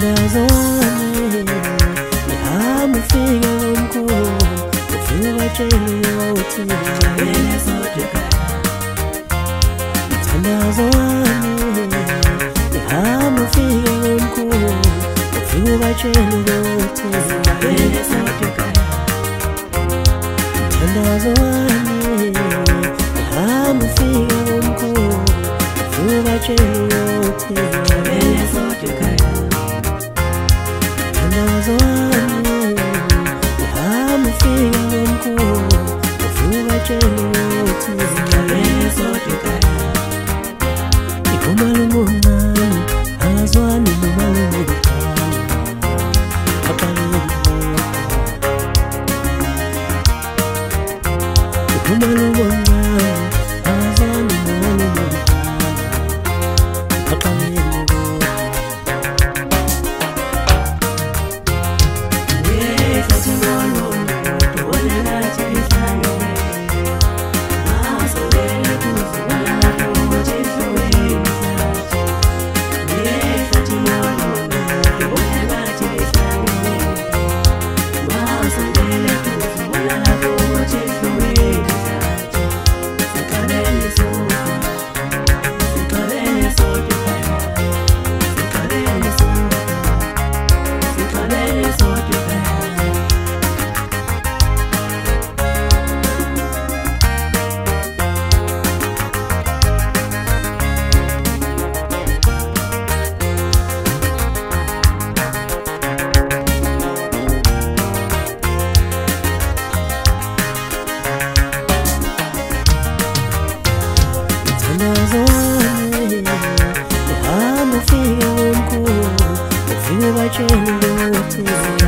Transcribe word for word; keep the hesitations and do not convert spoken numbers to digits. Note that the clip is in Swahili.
Mthandazo wami nihamba ufike komkhulu, ufike ubatshele ukuthi ngijabule sonke ekhaya. Mthandazo wami nihamba ufike komkhulu, ufike ubatshele ukuthi ngijabule sonke ekhaya. Mthandazo wami nihamba ufike komkhulu, ufike ubatshele ukuthi ngijabule sonke ekhaya. Mthandazo wami nihamba ufike komkhulu, ufike ubatshele ukuthi ngijabule sonke ekhaya. Umalume omncane angazwani nomalume omdala, aqaleni umalume omncane angazwani nomalume omdala, aqaleni Mthandazo wami nihamba ufike komkhulu, ufike ubatshele ukuthi